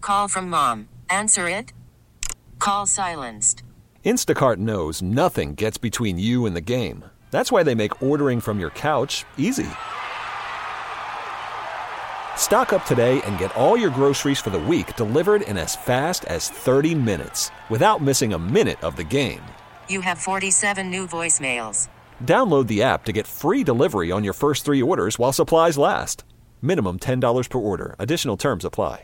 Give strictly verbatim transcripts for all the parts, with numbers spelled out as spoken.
Call from mom. Answer it. Call silenced. Instacart knows nothing gets between you and the game. That's why they make ordering from your couch easy. Stock up today and get all your groceries for the week delivered in as fast as thirty minutes without missing a minute of the game. You have forty-seven new voicemails. Download the app to get free delivery on your first three orders while supplies last. Minimum ten dollars per order. Additional terms apply.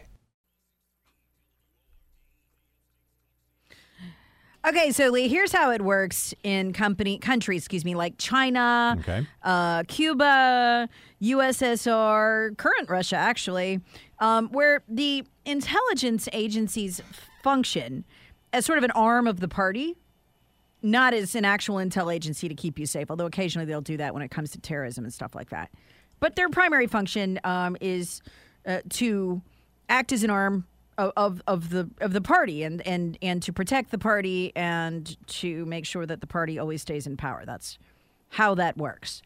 Okay, so Lee, here's how it works in company countries, excuse me, like China, Okay. uh, Cuba, U S S R, current Russia, actually, um, where the intelligence agencies function as sort of an arm of the party, not as an actual intel agency to keep you safe, although occasionally they'll do that when it comes to terrorism and stuff like that. But their primary function um, is uh, to act as an arm Of, of of the of the party and, and and to protect the party and to make sure that the party always stays in power. That's how that works.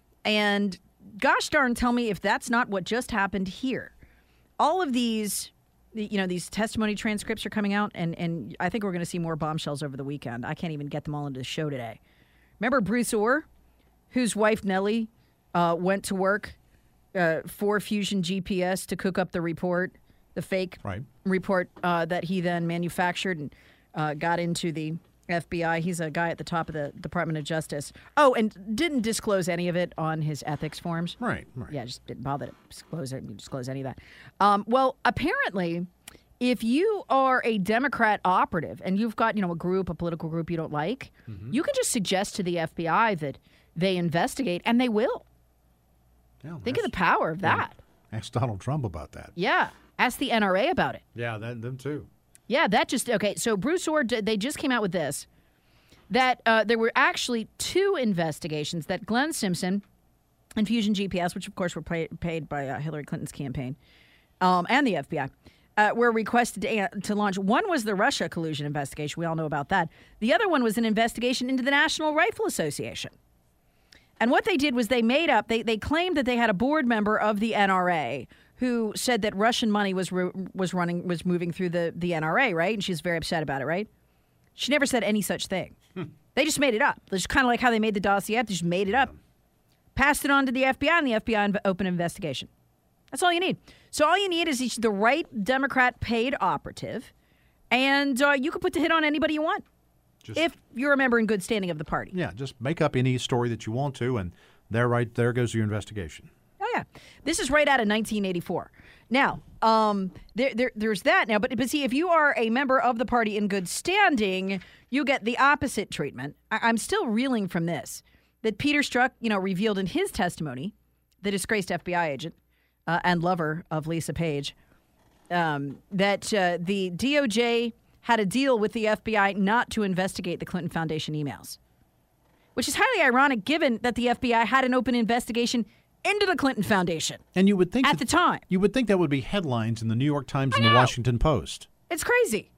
And gosh darn, tell me if that's not what just happened here. All of these, you know, these testimony transcripts are coming out, and, and I think we're going to see more bombshells over the weekend. I can't even get them all into the show today. Remember Bruce Orr, whose wife Nellie uh, went to work uh, for Fusion G P S to cook up the report, the fake right. report uh, that he then manufactured and uh, got into the F B I. He's a guy at the top of the Department of Justice. Oh, and didn't disclose any of it on his ethics forms. Right, right. Yeah, just didn't bother to disclose it, disclose any of that. Um, well, apparently, if you are a Democrat operative and you've got, you know, a group, a political group you don't like, mm-hmm. you can just suggest to the F B I that they investigate, and they will. Yeah, Think of the power of that. Yeah. Ask Donald Trump about that. Yeah. Ask the N R A about it. Yeah, that, them too. Yeah, that just, okay, so Bruce Orr, they just came out with this, that uh, there were actually two investigations that Glenn Simpson and Fusion G P S, which of course were pay, paid by uh, Hillary Clinton's campaign, um, and the F B I, uh, were requested to, uh, to launch. One was the Russia collusion investigation. We all know about that. The other one was an investigation into the National Rifle Association. And what they did was they made up, they, they claimed that they had a board member of the N R A who said that Russian money was ru- was running was moving through the, the N R A, right? And she's very upset about it, right? She never said any such thing. Hmm. They just made it up. It's kind of like how they made the dossier up. They just made it up, passed it on to the F B I, and the F B I inv- opened an investigation. That's all you need. So all you need is the right Democrat paid operative, and uh, you can put the hit on anybody you want. Just, if you're a member in good standing of the party. Yeah, just make up any story that you want to, and there, right there goes your investigation. Oh, yeah. This is right out of nineteen eighty-four. Now, um, there, there, there's that now. But, but see, if you are a member of the party in good standing, you get the opposite treatment. I, I'm still reeling from this, that Peter Strzok, you know, revealed in his testimony, the disgraced F B I agent uh, and lover of Lisa Page, um, that uh, the D O J had a deal with the F B I not to investigate the Clinton Foundation emails, which is highly ironic given that the F B I had an open investigation into the Clinton Foundation. And you would think at that, the time. You would think that would be headlines in the New York Times and the Washington Post. It's crazy.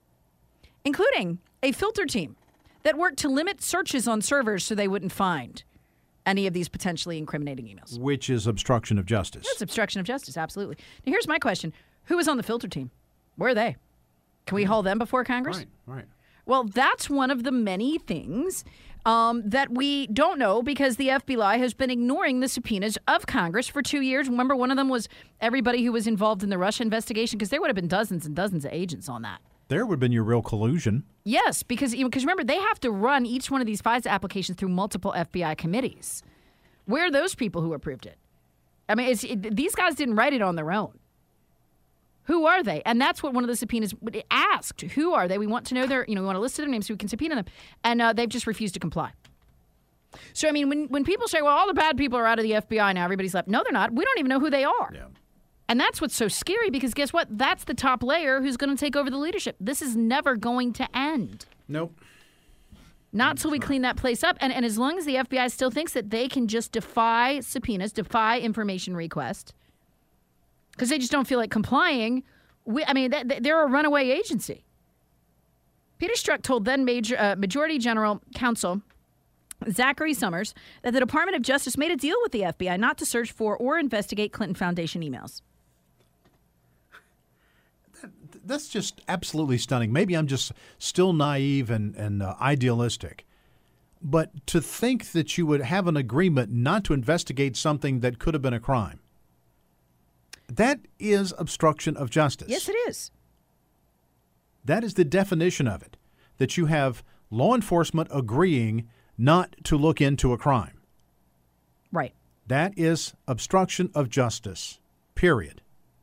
Including a filter team that worked to limit searches on servers so they wouldn't find any of these potentially incriminating emails. Which is obstruction of justice. That's obstruction of justice, absolutely. Now, here's my question. Who was on the filter team? Where are they? Can we haul them before Congress? Right, right. Well, that's one of the many things um, that we don't know because the F B I has been ignoring the subpoenas of Congress for two years. Remember, one of them was everybody who was involved in the Russia investigation, because there would have been dozens and dozens of agents on that. There would have been your real collusion. Yes, because because remember, they have to run each one of these FISA applications through multiple F B I committees. Where are those people who approved it? I mean, it's, it, these guys didn't write it on their own. Who are they? And that's what one of the subpoenas asked. Who are they? We want to know their, you know, we want to list their names so we can subpoena them. And uh, they've just refused to comply. So, I mean, when, when people say, well, all the bad people are out of the F B I now, everybody's left. No, they're not. We don't even know who they are. Yeah. And that's what's so scary, because guess what? That's the top layer who's going to take over the leadership. This is never going to end. Nope. Not till we clean that place up. And, and as long as the F B I still thinks that they can just defy subpoenas, defy information request, because they just don't feel like complying. We, I mean, they're a runaway agency. Peter Strzok told then Major, uh, Majority General Counsel Zachary Summers that the Department of Justice made a deal with the F B I not to search for or investigate Clinton Foundation emails. That's just absolutely stunning. Maybe I'm just still naive and, and uh, idealistic. But to think that you would have an agreement not to investigate something that could have been a crime, that is obstruction of justice. Yes, it is. That is the definition of it, that you have law enforcement agreeing not to look into a crime. Right. That is obstruction of justice, period.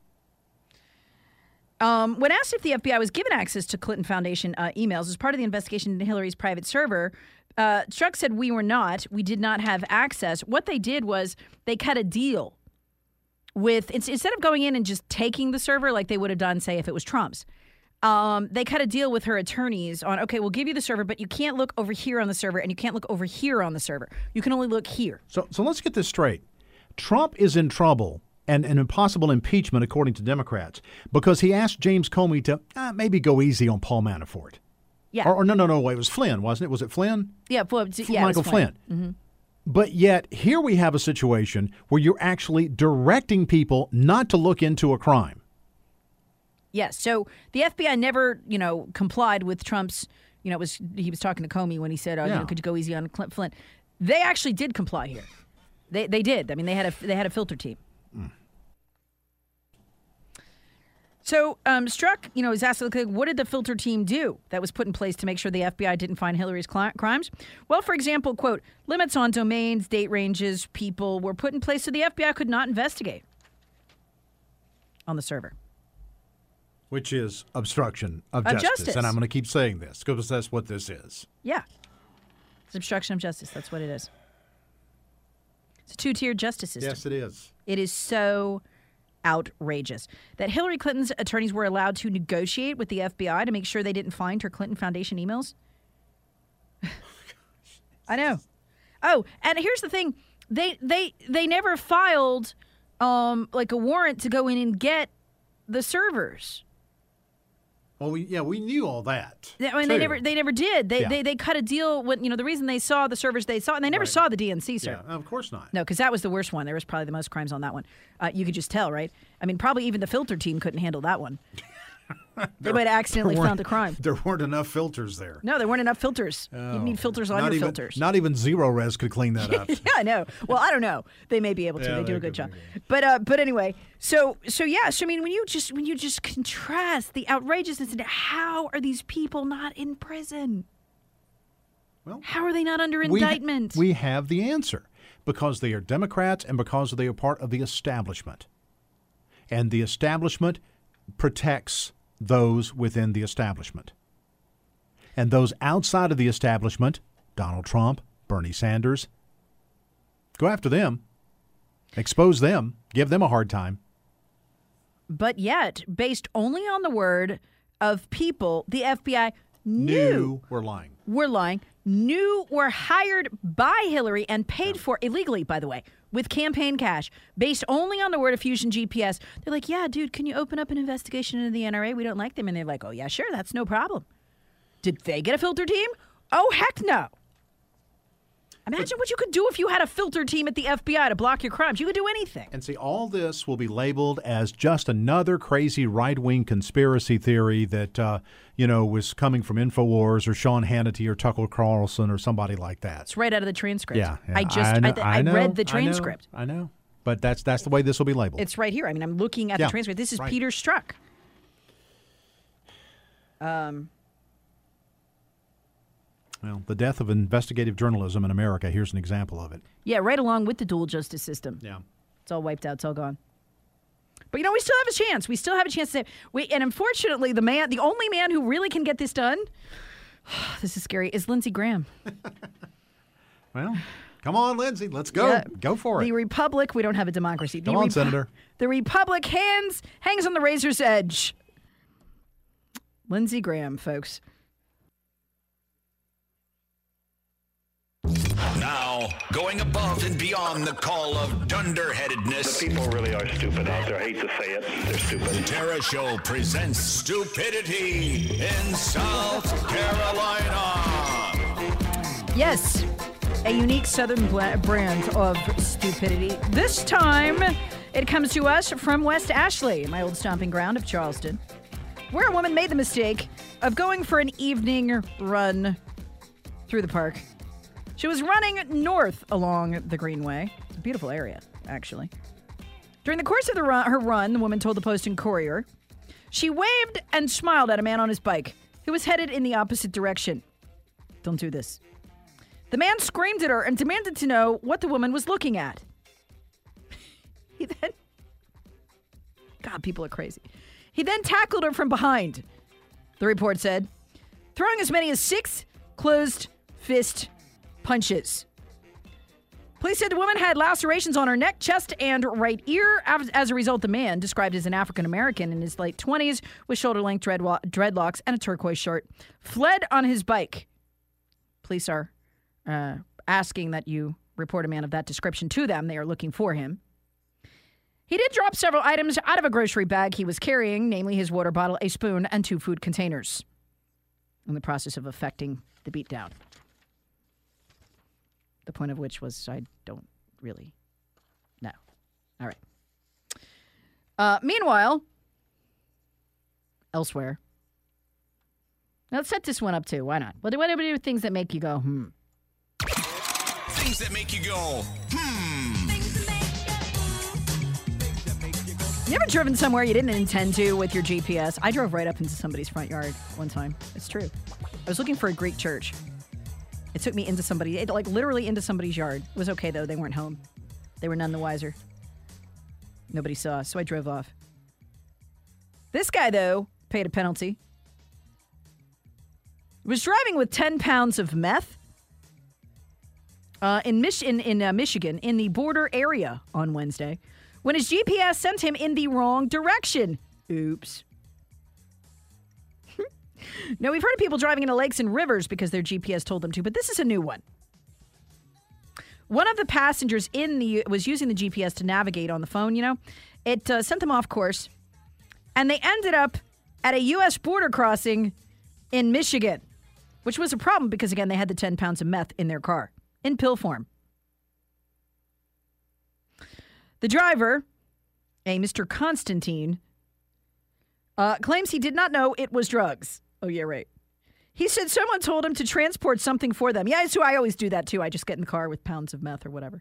Um, when asked if the F B I was given access to Clinton Foundation uh, emails as part of the investigation into Hillary's private server, uh, Strzok said, we were not. We did not have access. What they did was they cut a deal with, instead of going in and just taking the server like they would have done, say, if it was Trump's, um, they cut a deal with her attorneys on, okay, we'll give you the server, but you can't look over here on the server and you can't look over here on the server. You can only look here. So, so let's get this straight. Trump is in trouble and an impossible impeachment, according to Democrats, because he asked James Comey to uh, maybe go easy on Paul Manafort. Yeah. Or, or no, no, no, wait, it was Flynn, wasn't it? Was it Flynn? Yeah, well, yeah, Michael it was Flynn. Flynn. Mm-hmm. But yet, here we have a situation where you're actually directing people not to look into a crime. Yes. So the F B I never, you know, complied with Trump's, you know, it was he was talking to Comey when he said, oh, Yeah. you know, could you go easy on Clint Flynn? They actually did comply here. They they did. I mean, they had a they had a filter team. Mm. So um, Strzok, you know, is asked, what did the filter team do that was put in place to make sure the F B I didn't find Hillary's cl- crimes? Well, for example, quote, limits on domains, date ranges, people were put in place so the F B I could not investigate on the server. Which is obstruction of, Of justice. justice. And I'm going to keep saying this because that's what this is. Yeah. It's obstruction of justice. That's what it is. It's a two-tiered justice system. Yes, it is. It is so outrageous that Hillary Clinton's attorneys were allowed to negotiate with the F B I to make sure they didn't find her Clinton Foundation emails. I know. Oh, and here's the thing. They they they never filed um, like a warrant to go in and get the servers. Well, we, yeah, we knew all that. I mean, they too. never they never did. They, Yeah. they they cut a deal when, you know, the reason they saw the servers they saw, and they never Right. saw the D N C server. Yeah, of course not. No, because that was the worst one. There was probably the most crimes on that one. Uh, you could just tell, right? I mean, probably even the filter team couldn't handle that one. They might have accidentally There found the weren't- crime. There weren't enough filters there. No, there weren't enough filters. Oh. You need filters on not your even, filters. Not even Zero Res could clean that up. Yeah, I know. Well, I don't know. They may be able to. Yeah, they do they a good could job. be. But uh, but anyway, so so yeah. So I mean, when you just when you just contrast the outrageousness and how are these people not in prison? Well, How are they not under we, indictment? we have the answer because they are Democrats and because they are part of the establishment. And the establishment protects those within the establishment. And those outside of the establishment, Donald Trump, Bernie Sanders, go after them, expose them, give them a hard time. But yet, based only on the word of people the F B I knew, Knew we're lying. were lying, knew were hired by Hillary and paid for illegally, by the way, with campaign cash, based only on the word of Fusion G P S. They're like, yeah, dude, can you open up an investigation into the N R A? We don't like them. And they're like, oh, yeah, sure, that's no problem. Did they get a filter team? Oh, heck no. Imagine what you could do if you had a filter team at the F B I to block your crimes. You could do anything. And see, all this will be labeled as just another crazy right-wing conspiracy theory that, uh, you know, was coming from InfoWars or Sean Hannity or Tucker Carlson or somebody like that. It's right out of the transcript. Yeah, yeah. I just, I, know, I, know, read the I know, transcript. I know, but that's that's the way this will be labeled. It's right here. I mean, I'm looking at Yeah, the transcript. This is right. Peter Strzok. Um, well, the death of investigative journalism in America. Here's an example of it. yeah, right along with the dual justice system. Yeah. It's all wiped out. It's all gone. But, you know, we still have a chance. We still have a chance to we and unfortunately the man the only man who really can get this done, this is scary, is Lindsey Graham. Well, come on, Lindsey, let's go. Yeah. Go for it. The Republic, we don't have a democracy. The Come on, Senator. The Republic hands hangs on the razor's edge. Lindsey Graham, folks. Now, going above and beyond the call of dunderheadedness, People really are stupid out there. I hate to say it. They're stupid. Tara Show presents Stupidity in South Carolina. Yes, a unique Southern bla- brand of stupidity. This time, it comes to us from West Ashley, my old stomping ground of Charleston. where a woman made the mistake of going for an evening run through the park. She was running north along the Greenway. It's a beautiful area, actually. During the course of the run, her run, the woman told the Post and Courier, she waved and smiled at a man on his bike who was headed in the opposite direction. Don't do this. The man screamed at her and demanded to know what the woman was looking at. He then... God, people are crazy. He then tackled her from behind, the report said, throwing as many as six closed fist punches. Police said the woman had lacerations on her neck, chest, and right ear. As a result, the man, described as an African-American in his late twenties with shoulder-length dreadwa- dreadlocks and a turquoise shirt, fled on his bike. Police are uh, asking that you report a man of that description to them. They are looking for him. He did drop several items out of a grocery bag he was carrying, namely his water bottle, a spoon, and two food containers, in the process of effecting the beatdown. The point of which was, I don't really know. All right. Uh, meanwhile, elsewhere. Now let's set this one up too. Why not? What do what do we do with things that make you go, hmm? Things that make you go, hmm. You ever driven somewhere you didn't intend to with your G P S? I drove right up into somebody's front yard one time. It's true. I was looking for a Greek church. It took me into somebody, it, like literally into somebody's yard. It was okay, though. They weren't home. They were none the wiser. Nobody saw us, so I drove off. This guy, though, paid a penalty. Was driving with ten pounds of meth uh, in, Mich- in, in uh, Michigan, in the border area on Wednesday, when his G P S sent him in the wrong direction. Oops. Now, we've heard of people driving into lakes and rivers because their G P S told them to, but this is a new one. One of the passengers in the was using the G P S to navigate on the phone, you know. It uh, sent them off course, and they ended up at a U S border crossing in Michigan, which was a problem because, again, they had the ten pounds of meth in their car, in pill form. The driver, a Mister Constantine, uh, claims he did not know it was drugs. Oh, yeah, right. He said someone told him to transport something for them. Yeah, so I always do that, too. I just get in the car with pounds of meth or whatever.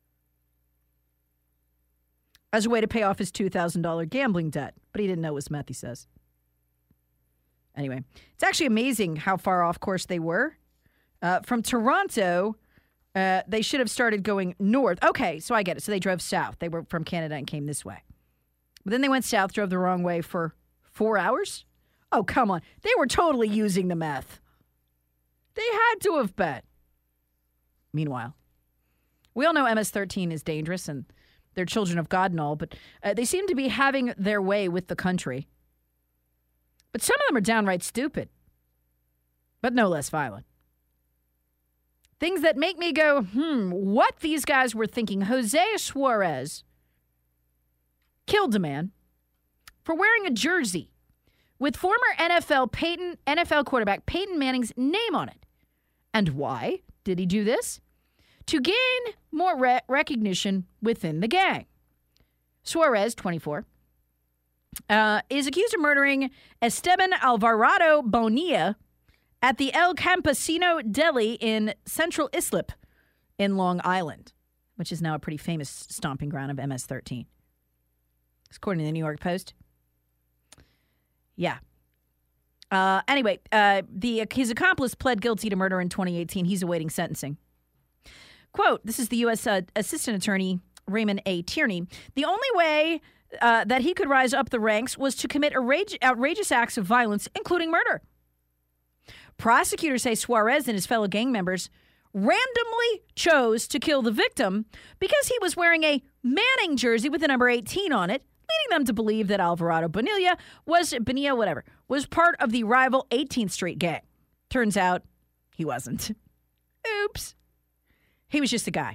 As a way to pay off his two thousand dollars gambling debt. But he didn't know it was meth, he says. Anyway, it's actually amazing how far off course they were. Uh, from Toronto, uh, they should have started going north. Okay, so I get it. So they drove south. They were from Canada and came this way. But then they went south, drove the wrong way for four hours? Oh, come on. They were totally using the meth. They had to have been. Meanwhile, we all know M S thirteen is dangerous and they're children of God and all, but uh, they seem to be having their way with the country. But some of them are downright stupid, but no less violent. Things that make me go, hmm, what these guys were thinking. Jose Suarez killed a man for wearing a jersey with former N F L Peyton, N F L quarterback Peyton Manning's name on it. And why did he do this? To gain more re- recognition within the gang. Suarez, twenty-four, uh, is accused of murdering Esteban Alvarado Bonilla at the El Campesino Deli in Central Islip in Long Island, which is now a pretty famous stomping ground of M S thirteen. According to the New York Post. Yeah. Uh, anyway, uh, the his accomplice pled guilty to murder in twenty eighteen. He's awaiting sentencing. Quote, this is the U S Uh, Assistant Attorney Raymond A. Tierney. The only way uh, that he could rise up the ranks was to commit outrage- outrageous acts of violence, including murder. Prosecutors say Suarez and his fellow gang members randomly chose to kill the victim because he was wearing a Manning jersey with the number eighteen on it, leading them to believe that Alvarado Bonilla was, Bonilla, whatever, was part of the rival eighteenth Street gang. Turns out he wasn't. Oops. He was just a guy.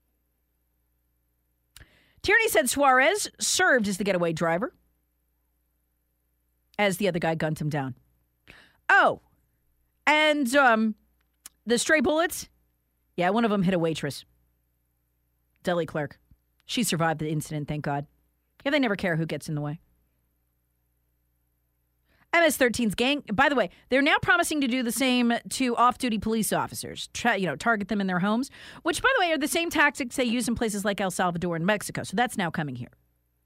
Tierney said Suarez served as the getaway driver as the other guy gunned him down. Oh, and um, the stray bullets? Yeah, one of them hit a waitress. Deli clerk. She survived the incident, thank God. Yeah, they never care who gets in the way. M S thirteen's gang, by the way, they're now promising to do the same to off-duty police officers, try, you know, target them in their homes, which, by the way, are the same tactics they use in places like El Salvador and Mexico. So that's now coming here.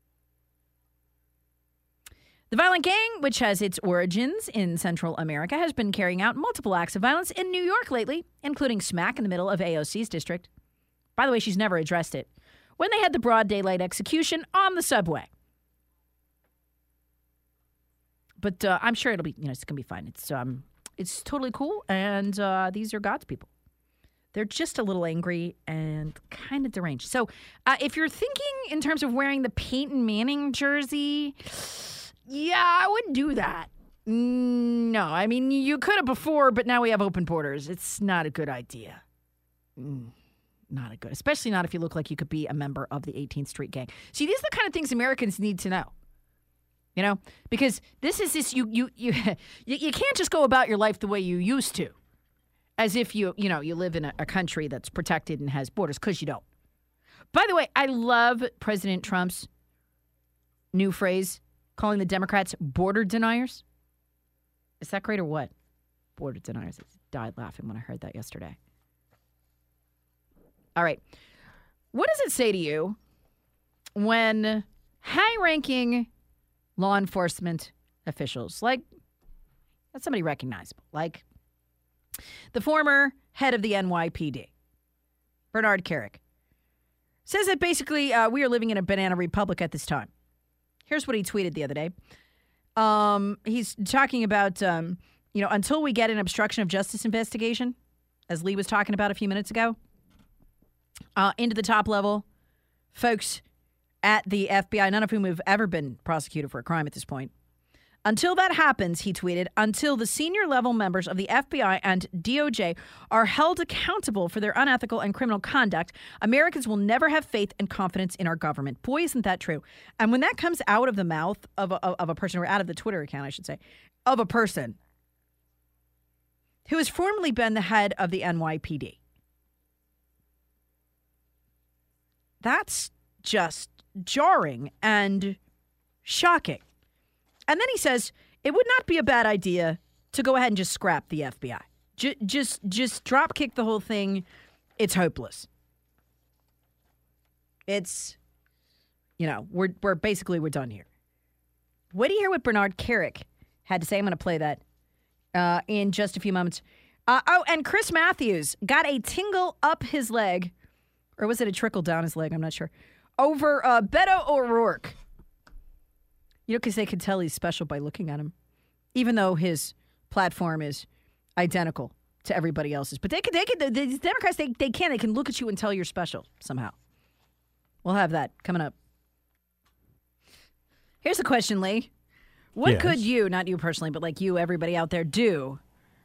The violent gang, which has its origins in Central America, has been carrying out multiple acts of violence in New York lately, including smack in the middle of A O C's district. By the way, she's never addressed it. When they had the broad daylight execution on the subway. But uh, I'm sure it'll be, you know, it's going to be fine. It's um, it's totally cool, and uh, these are God's people. They're just a little angry and kind of deranged. So uh, if you're thinking in terms of wearing the Peyton Manning jersey, yeah, I wouldn't do that. No, I mean, you could have before, but now we have open borders. It's not a good idea. Mm, not a good, especially not if you look like you could be a member of the eighteenth Street Gang. See, these are the kind of things Americans need to know. You know, because this is this you you you you can't just go about your life the way you used to, as if you you know you live in a, a country that's protected and has borders, because you don't. By the way, I love President Trump's new phrase, calling the Democrats border deniers. Is that great or what? Border deniers. I died laughing when I heard that yesterday. All right, what does it say to you when high-ranking law enforcement officials, like, that's somebody recognizable, like the former head of the N Y P D, Bernard Kerik, says that basically uh, we are living in a banana republic at this time. Here's what he tweeted the other day. Um, he's talking about, um, you know, until we get an obstruction of justice investigation, as Lee was talking about a few minutes ago, uh, into the top level, folks at the F B I, none of whom have ever been prosecuted for a crime at this point. Until that happens, he tweeted, until the senior level members of the F B I and D O J are held accountable for their unethical and criminal conduct, Americans will never have faith and confidence in our government. Boy, isn't that true. And when that comes out of the mouth of a, of a person, or out of the Twitter account, I should say, of a person who has formerly been the head of the N Y P D, that's just jarring and shocking. And then he says it would not be a bad idea to go ahead and just scrap the F B I. J- just just drop kick the whole thing. It's hopeless. It's, you know, we're we're basically we're done here. Wait do you hear what Bernard Kerik had to say? I'm going to play that uh, in just a few moments. Uh, oh, and Chris Matthews got a tingle up his leg, or was it a trickle down his leg? I'm not sure. Over uh, Beto O'Rourke. You know, because they can tell he's special by looking at him, even though his platform is identical to everybody else's. But they can, they can, the, the Democrats, they, they can, they can look at you and tell you're special somehow. We'll have that coming up. Here's a question, Lee. What Yes. could you, not you personally, but like you, everybody out there, do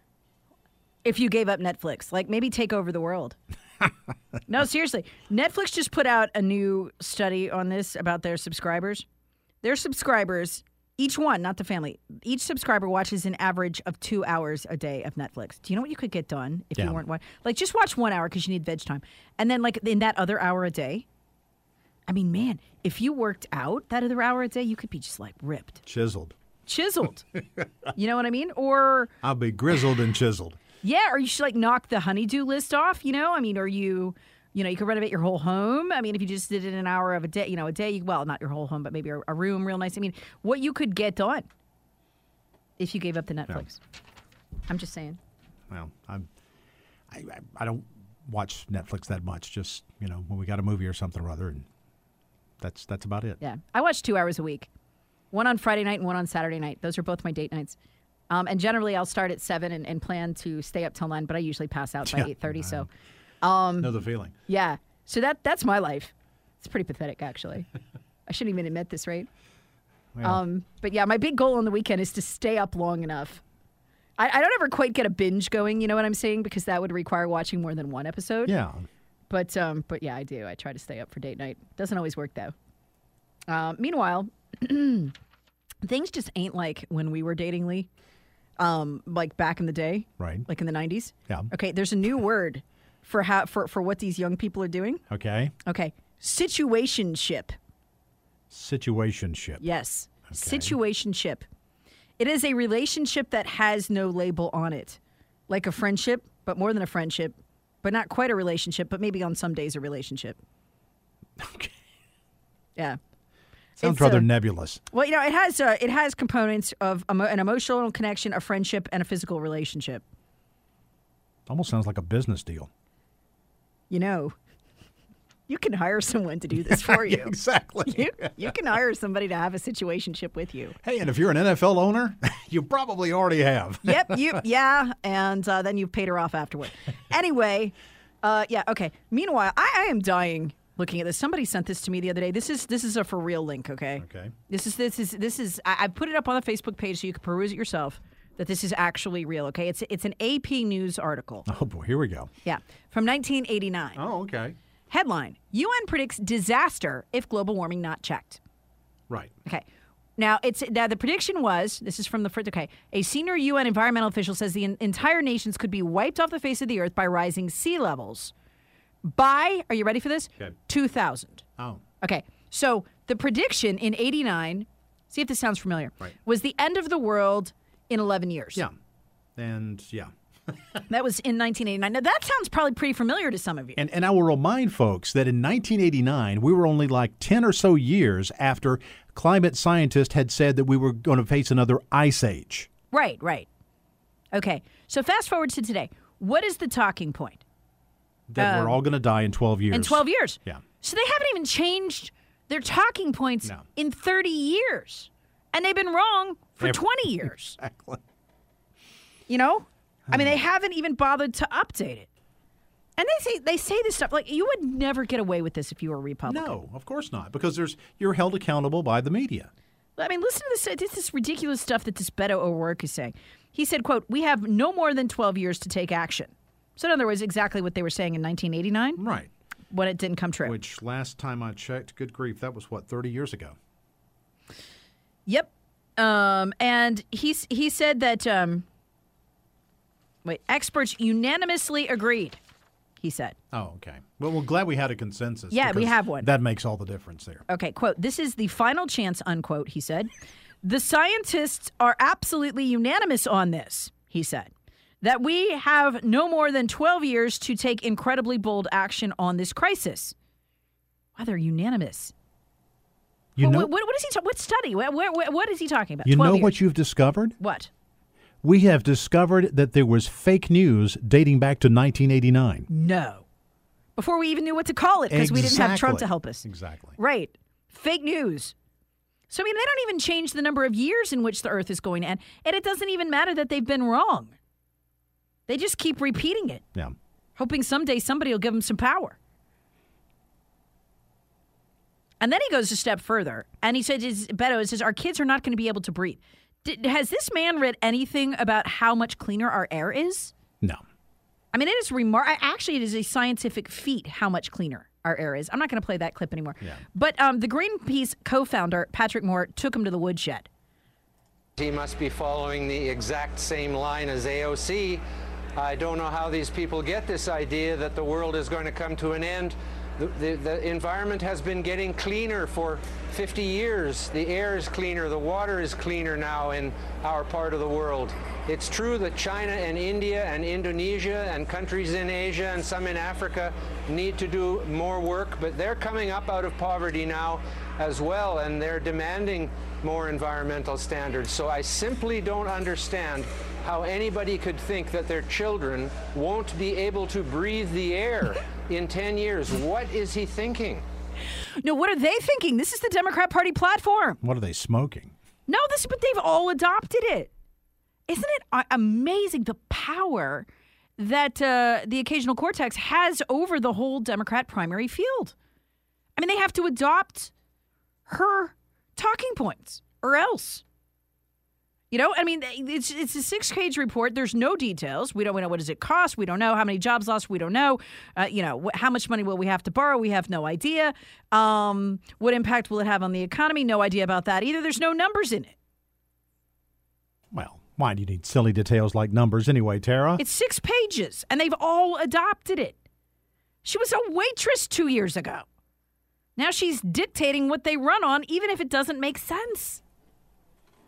if you gave up Netflix? Like maybe take over the world. No, seriously. Netflix just put out a new study on this about their subscribers. Their subscribers, each one, not the family, each subscriber watches an average of two hours a day of Netflix. Do you know what you could get done if Yeah. you weren't watching? Like, just watch one hour because you need veg time. And then, like, in that other hour a day, I mean, man, if you worked out that other hour a day, you could be just, like, ripped. Chiseled. Chiseled. You know what I mean? Or, I'll be grizzled and chiseled. yeah, or you should, like, knock the honeydew list off, you know? I mean, or you... You know, you could renovate your whole home. I mean, if you just did it an hour of a day, you know, a day, well, not your whole home, but maybe a, a room real nice. I mean, what you could get done if you gave up the Netflix. Yeah. I'm just saying. Well, I'm, I, I I don't watch Netflix that much. Just, you know, when we got a movie or something or other, and that's that's about it. Yeah. I watch two hours a week. One on Friday night and one on Saturday night. Those are both my date nights. Um, and generally, I'll start at seven and, and plan to stay up till nine, but I usually pass out by Yeah. eight thirty, so... Um, know the feeling. Yeah. So that that's my life. It's pretty pathetic, actually. I shouldn't even admit this, right? Well, Um, but yeah, my big goal on the weekend is to stay up long enough. I, I don't ever quite get a binge going, you know what I'm saying? Because that would require watching more than one episode. yeah. But um, but yeah, I do. I try to stay up for date night. Doesn't always work, though. Uh, meanwhile, things just ain't like when we were dating, Lee. Um, like back in the day. Right. Like in the nineties. Yeah. Okay, there's a new word for how for, for what these young people are doing. Okay. Okay. Situationship. Situationship. Yes. Okay. Situationship. It is a relationship that has no label on it. Like a friendship, but more than a friendship, but not quite a relationship, but maybe on some days a relationship. Okay. Yeah. Sounds It's, rather uh, nebulous. Well, you know, it has uh, it has components of emo- an emotional connection, a friendship, and a physical relationship. Almost sounds like a business deal. You know, you can hire someone to do this for you. Yeah, exactly. You, you can hire somebody to have a situationship with you. Hey, and if you're an N F L owner, you probably already have. Yep, you yeah, and uh, then you've paid her off afterward. Anyway, uh, yeah, okay. Meanwhile, I, I am dying looking at this. Somebody sent this to me the other day. This is this is a for real link, okay? Okay. This is this is this is I, I put it up on the Facebook page so you can peruse it yourself. That this is actually real, okay? It's it's an A P News article. Oh boy, here we go. Yeah, from nineteen eighty-nine. Oh, okay. Headline: U N predicts disaster if global warming not checked. Right. Okay. Now, it's now the prediction was, this is from the, okay, a senior U N environmental official says the en- entire nations could be wiped off the face of the earth by rising sea levels by, are you ready for this? Okay. two thousand. Oh. Okay. So the prediction in eighty-nine, see if this sounds familiar, Right. was the end of the world in eleven years. Yeah. And yeah. That was in nineteen eighty-nine. Now, that sounds probably pretty familiar to some of you. And and I will remind folks that in nineteen eighty-nine, we were only like ten or so years after climate scientists had said that we were going to face another ice age. Right, right. Okay. So fast forward to today. What is the talking point? That Um, we're all going to die in twelve years. In twelve years. Yeah. So they haven't even changed their talking points No. in thirty years. And they've been wrong for Every- twenty years. Exactly. You know? I mean, they haven't even bothered to update it. And they say they say this stuff like you would never get away with this if you were a Republican. No, of course not, because there's you're held accountable by the media. I mean, listen to this, this this ridiculous stuff that this Beto O'Rourke is saying. He said, quote, "We have no more than twelve years to take action." So in other words, exactly what they were saying in nineteen eighty-nine Right. when it didn't come true. Which last time I checked, good grief, that was what, thirty years ago. Yep. Um, and he's, he said that, um, wait, experts unanimously agreed, he said. Oh, okay. Well, we're glad we had a consensus. Yeah, we because have one. That makes all the difference there. Okay, quote, "This is the final chance," unquote, he said. "The scientists are absolutely unanimous on this," he said, "that we have no more than twelve years to take incredibly bold action on this crisis." Wow, they're unanimous. You Well, know, what, what is he? Ta- what study? What, what, what is he talking about? you know twelve years. what you've discovered? What? We have discovered that there was fake news dating back to nineteen eighty-nine. No. Before we even knew what to call it, because we didn't have Trump to Exactly. help us. Exactly. Right. Fake news. So, I mean, they don't even change the number of years in which the Earth is going to end. And it doesn't even matter that they've been wrong. They just keep repeating it, Yeah. hoping someday somebody will give them some power. And then he goes a step further, and he said, Beto says, our kids are not going to be able to breathe. Did, has this man read anything about how much cleaner our air is? No. I mean, it is remar- Actually, it is a scientific feat how much cleaner our air is. I'm not going to play that clip anymore. Yeah. But um, the Greenpeace co-founder, Patrick Moore, took him to the woodshed. He must be following the exact same line as A O C. I don't know how these people get this idea that the world is going to come to an end. The, the, the environment has been getting cleaner for fifty years. The air is cleaner, the water is cleaner now in our part of the world. It's true that China and India and Indonesia and countries in Asia and some in Africa need to do more work, but they're coming up out of poverty now as well, and they're demanding more environmental standards. So I simply don't understand how anybody could think that their children won't be able to breathe the air in ten years. What is he thinking? No, what are they thinking? This is the Democrat Party platform. What are they smoking? No, this, but they've all adopted it. Isn't it a- amazing the power that uh, the occasional cortex has over the whole Democrat primary field? I mean, they have to adopt her talking points or else. You know, I mean, it's it's a six-page report. There's no details. We don't we know what does it cost. We don't know how many jobs lost. We don't know. Uh, you know, wh- how much money will we have to borrow? We have no idea. Um, what impact will it have on the economy? No idea about that either. There's no numbers in it. Well, why do you need silly details like numbers anyway, Tara? It's six pages, and they've all adopted it. She was a waitress two years ago. Now she's dictating what they run on, even if it doesn't make sense.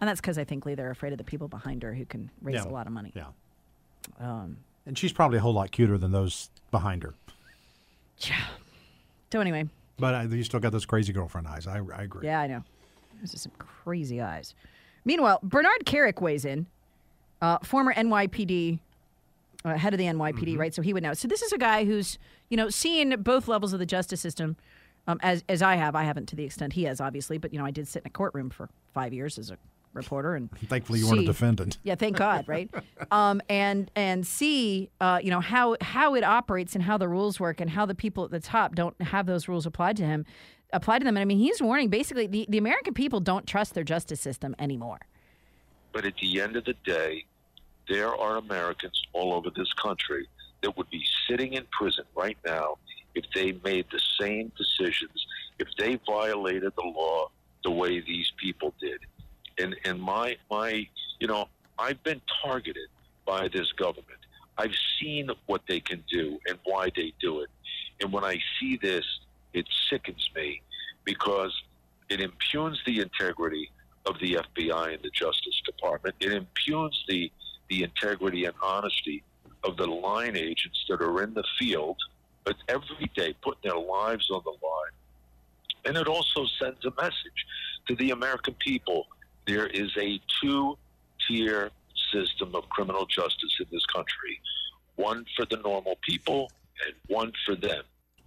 And that's because I think, Lee, they're afraid of the people behind her who can raise Yeah. a lot of money. Yeah. Um, And she's probably a whole lot cuter than those behind her. yeah. So anyway, But uh, you still got those crazy girlfriend eyes. I, I agree. yeah, I know. Those are some crazy eyes. Meanwhile, Bernard Kerik weighs in, uh, former N Y P D, uh, head of the N Y P D, right? So he would know. So this is a guy who's, you know, seen both levels of the justice system, um, as as I have. I haven't to the extent he has, obviously, but you know, I did sit in a courtroom for five years as a reporter, and Thankfully, you weren't a see- defendant. Yeah, thank God, right? um, and and see, uh, you know, how how it operates and how the rules work and how the people at the top don't have those rules applied to him, applied to them. And I mean, he's warning basically the, the American people don't trust their justice system anymore. But at the end of the day, there are Americans all over this country that would be sitting in prison right now if they made the same decisions, if they violated the law the way these people did. And and my my you know, I've been targeted by this government. I've seen what they can do and why they do it. And when I see this, it sickens me because it impugns the integrity of the F B I and the Justice Department. It impugns the the integrity and honesty of the line agents that are in the field, but every day putting their lives on the line. And it also sends a message to the American people. There is a two-tier system of criminal justice in this country, one for the normal people and one for them.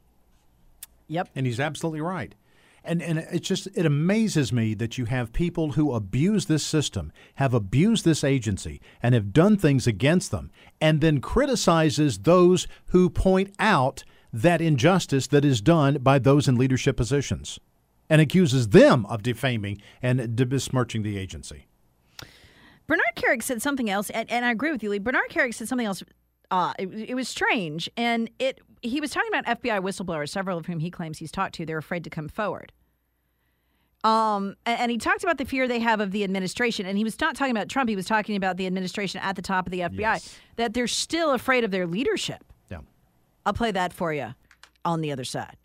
Yep. And he's absolutely right. And and it's just, it amazes me that you have people who abuse this system, have abused this agency, and have done things against them, and then criticizes those who point out that injustice that is done by those in leadership positions, and accuses them of defaming and besmirching the agency. Bernard Kerik said something else, and, and I agree with you, Lee. Bernard Kerik said something else. Uh, it, it was strange, and it. He was talking about F B I whistleblowers, several of whom he claims he's talked to. They're afraid to come forward. Um, and, and he talked about the fear they have of the administration, and he was not talking about Trump. He was talking about the administration at the top of the F B I, Yes. that they're still afraid of their leadership. Yeah. I'll play that for you on the other side.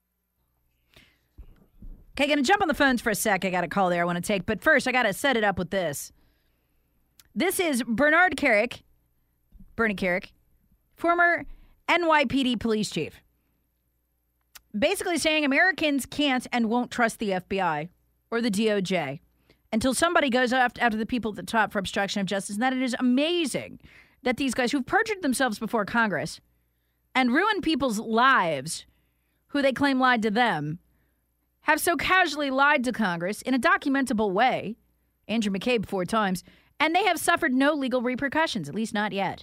Okay, going to jump on the phones for a sec. I got a call there I want to take. But first, I got to set it up with this. This is Bernard Kerik, Bernie Kerik, former N Y P D police chief. Basically saying Americans can't and won't trust the F B I or the D O J until somebody goes after, after the people at the top for obstruction of justice. And that it is amazing that these guys who've perjured themselves before Congress and ruined people's lives, who they claim lied to them, have so casually lied to Congress in a documentable way, Andrew McCabe four times, and they have suffered no legal repercussions, at least not yet.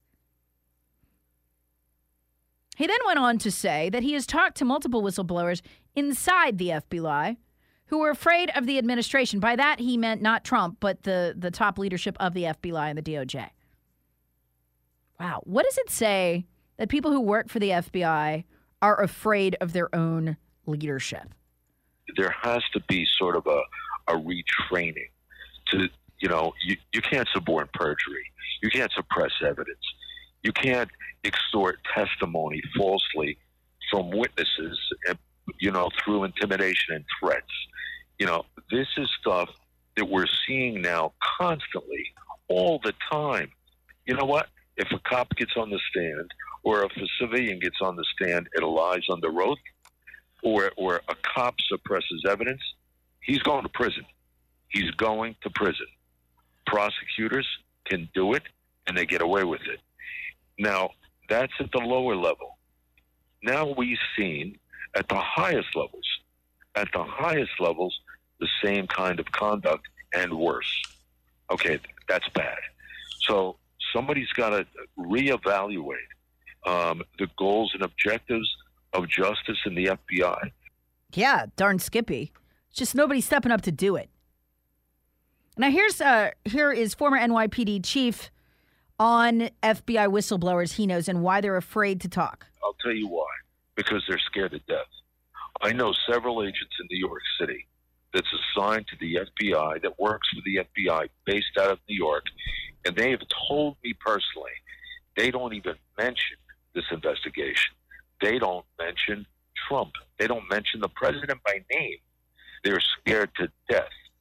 He then went on to say that he has talked to multiple whistleblowers inside the F B I who were afraid of the administration. By that, he meant not Trump, but the, the top leadership of the F B I and the D O J. Wow. What does it say that people who work for the F B I are afraid of their own leadership? There has to be sort of a, a retraining to, you know, you, you can't suborn perjury. You can't suppress evidence. You can't extort testimony falsely from witnesses, you know, through intimidation and threats. You know, this is stuff that we're seeing now constantly, all the time. You know what? If a cop gets on the stand or if a civilian gets on the stand and lies under oath, or, or a cop suppresses evidence, he's going to prison. He's going to prison. Prosecutors can do it, and they get away with it. Now, that's at the lower level. Now we've seen at the highest levels, at the highest levels, the same kind of conduct and worse. Okay, that's bad. So somebody's got to reevaluate um, the goals and objectives of justice in the F B I. Yeah, darn Skippy. It's just nobody's stepping up to do it. Now here's uh, here is former N Y P D chief on F B I whistleblowers he knows and why they're afraid to talk. I'll tell you why. Because they're scared to death. I know several agents in New York City that's assigned to the F B I, that works for the F B I based out of New York, and they have told me personally they don't even mention this investigation. They don't mention Trump. They don't mention the president by name. They're scared to death.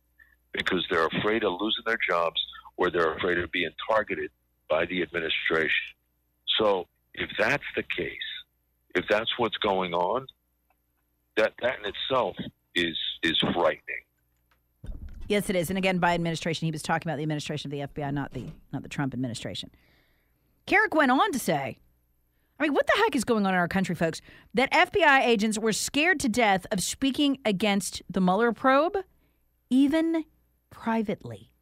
because they're afraid of losing their jobs or they're afraid of being targeted by the administration. So if that's the case, if that's what's going on, that, that in itself is is frightening. Yes, it is. And again, by administration, he was talking about the administration of the F B I, not the not the Trump administration. Carrick went on to say, I mean, what the heck is going on in our country, folks? That F B I agents were scared to death of speaking against the Mueller probe, even privately.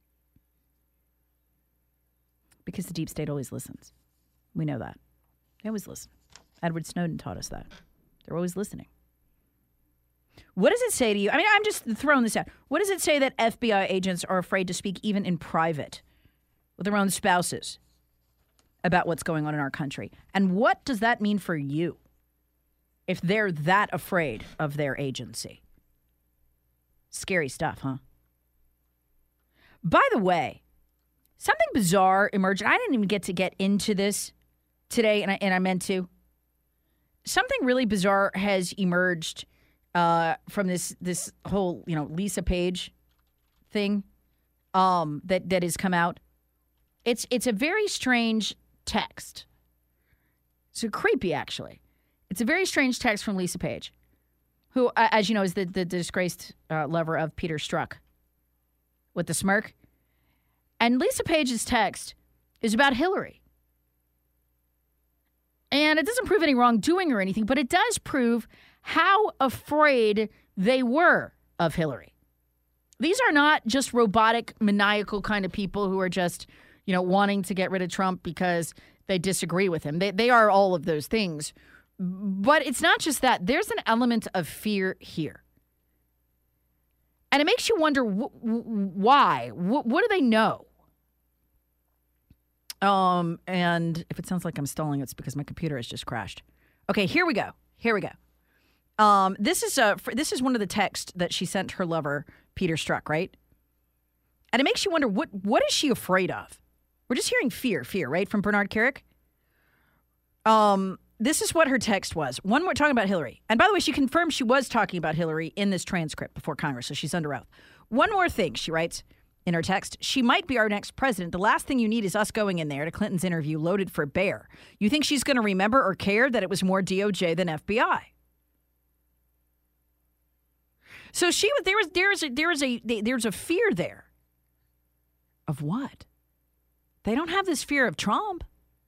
Because the deep state always listens. We know that. They always listen. Edward Snowden taught us that. They're always listening. What does it say to you? I mean, I'm just throwing this out. What does it say that F B I agents are afraid to speak even in private with their own spouses about what's going on in our country? And what does that mean for you if they're that afraid of their agency? Scary stuff, huh? By the way, something bizarre emerged. I didn't even get to get into this today, and I, and I meant to. Something really bizarre has emerged uh, from this this whole, you know, Lisa Page thing um, that that has come out. It's it's a very strange text. So creepy, actually. It's a very strange text from Lisa Page, who, uh, as you know, is the, the disgraced uh, lover of Peter Strzok with the smirk. And Lisa Page's text is about Hillary. And it doesn't prove any wrongdoing or anything, but it does prove how afraid they were of Hillary. These are not just robotic, maniacal kind of people who are just, you know, wanting to get rid of Trump because they disagree with him. They they are all of those things. But it's not just that. There's an element of fear here. And it makes you wonder wh- why. Wh- what do they know? Um, and if it sounds like I'm stalling, it's because my computer has just crashed. Okay, here we go. Here we go. Um, this is a this is one of the texts that she sent her lover, Peter Strzok, right? And it makes you wonder, what what is she afraid of? We're just hearing fear, fear, right, from Bernard Carrick. Um, this is what her text was. One more, talking about Hillary. And by the way, she confirmed she was talking about Hillary in this transcript before Congress, so she's under oath. One more thing, she writes in her text: she might be our next president. The last thing you need is us going in there to Clinton's interview loaded for bear. You think she's going to remember or care that it was more D O J than F B I? So she there was there is a, there is a there's a fear there. Of what? They don't have this fear of Trump.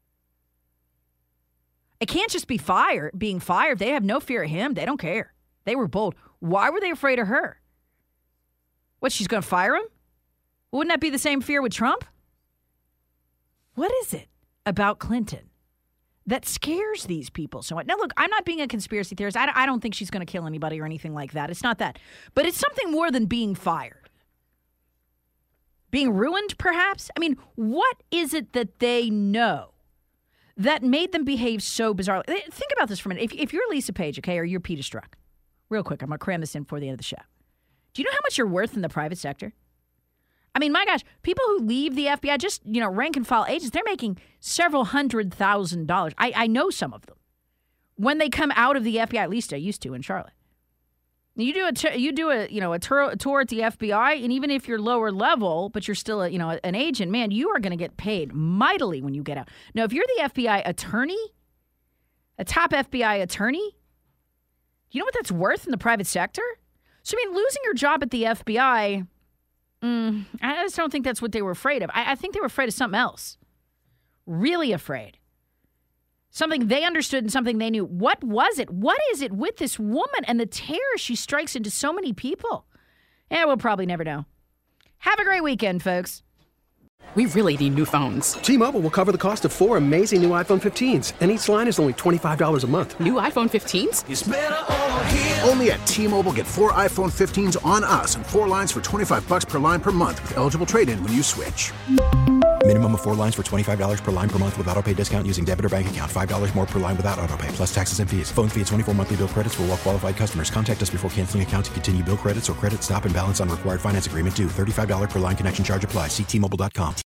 It can't just be fire being fired. They have no fear of him. They don't care. They were bold. Why were they afraid of her? What, she's going to fire him? Wouldn't that be the same fear with Trump? What is it about Clinton that scares these people so much? Now, look, I'm not being a conspiracy theorist. I, I don't think she's going to kill anybody or anything like that. It's not that. But it's something more than being fired. Being ruined, perhaps? I mean, what is it that they know that made them behave so bizarrely? Think about this for a minute. If, if you're Lisa Page, okay, or you're Peter Strzok, real quick, I'm going to cram this in before the end of the show. Do you know how much you're worth in the private sector? I mean, my gosh, people who leave the F B I, just, you know, rank and file agents, they're making several hundred thousand dollars. I, I know some of them. When they come out of the F B I, at least I used to in Charlotte. You do a t- you do a you know a tour, a tour at the F B I, and even if you're lower level, but you're still a, you know an agent, man, you are going to get paid mightily when you get out. Now, if you're the F B I attorney, a top F B I attorney, you know what that's worth in the private sector? So, I mean, losing your job at the F B I, mm, I just don't think that's what they were afraid of. I, I think they were afraid of something else. Really afraid. Something they understood and something they knew. What was it? What is it with this woman and the terror she strikes into so many people? Yeah, we'll probably never know. Have a great weekend, folks. We really need new phones. T-Mobile will cover the cost of four amazing new iPhone fifteens, and each line is only twenty-five dollars a month. New iPhone fifteens? It's better over here. Only at T-Mobile, get four iPhone fifteens on us and four lines for twenty-five dollars per line per month with eligible trade-in when you switch. Minimum of four lines for twenty-five dollars per line per month with autopay discount using debit or bank account. five dollars more per line without autopay, plus taxes and fees. Phone fee at twenty-four monthly bill credits for well-qualified customers. Contact us before canceling account to continue bill credits or credit stop and balance on required finance agreement due. thirty-five dollars per line connection charge applies. See T Mobile dot com.